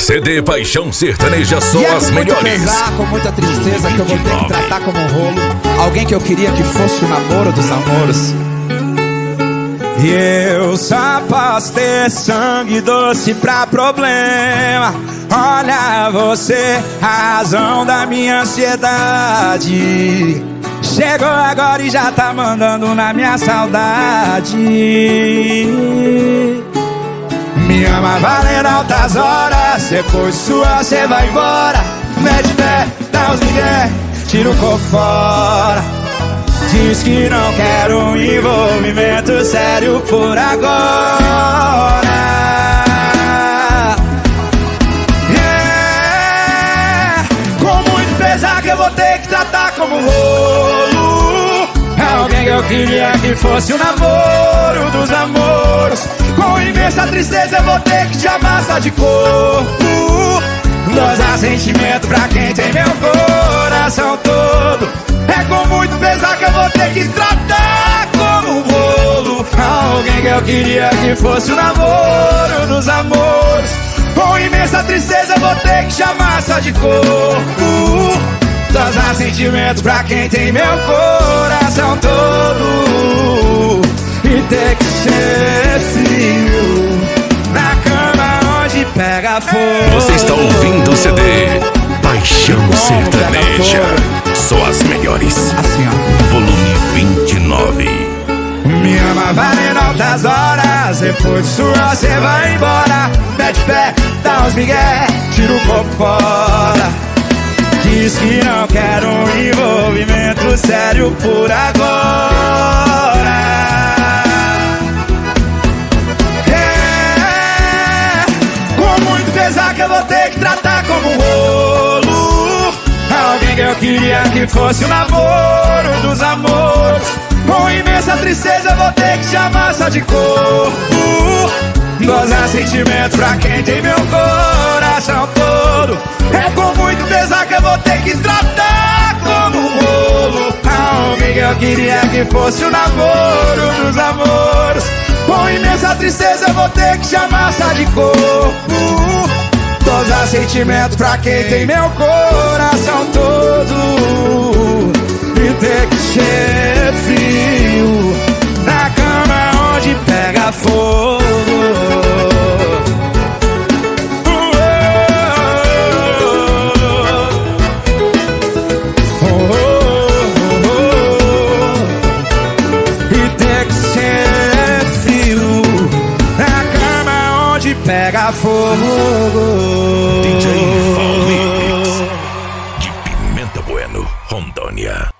CD Paixão Sertaneja, só as melhores. Pesar, com muita tristeza que eu vou ter que tratar como um rolo alguém que eu queria que fosse o namoro dos namoros. E eu só posso ter sangue doce pra problema. Olha você, razão da minha ansiedade. Chegou agora e já tá mandando na minha saudade. Me ama valendo altas horas, depois sua cê vai embora. Mete pé, dá os migué, tira o corpo fora. Diz que não quer um envolvimento sério por agora. Com muito pesar que eu vou ter que tratar como rolo alguém que eu queria que fosse o namoro dos amores. Com imensa tristeza eu vou ter que te amar só de corpo. Dosar sentimento pra quem tem meu coração todo. É com muito pesar que eu vou ter que tratar como um rolo alguém que eu queria que fosse o namoro dos amores. Com imensa tristeza eu vou ter que chamar só de corpo. Dosar sentimento pra quem tem meu coração todo. E ter que ser frio na cama onde pega fogo. Você está ouvindo o CD Paixão Sertaneja, só as melhores. Assim, ó. Volume 29. Me ama valendo altas horas, depois sua cê vai embora. Mete pé, dá uns migué, tira o corpo fora. Diz que não quer um envolvimento sério por agora. Com muito pesar que eu vou ter que tratar como um rolo alguém que eu queria que fosse o namoro dos amores. Com imensa tristeza eu vou ter que chamar só de corpo. Gozar sentimento pra quem tem meu coração todo. É com muito pesar que eu vou ter que tratar como um rolo alguém que eu queria que fosse o namoro dos amores. Com imensa tristeza eu vou ter que chamar só de corpo. Dosar sentimento pra quem tem meu coração todo. E ter que ser frio na cama onde pega fogo. E ter que ser frio na cama onde pega fogo. DJ Falmix de Pimenta Bueno, Rondônia.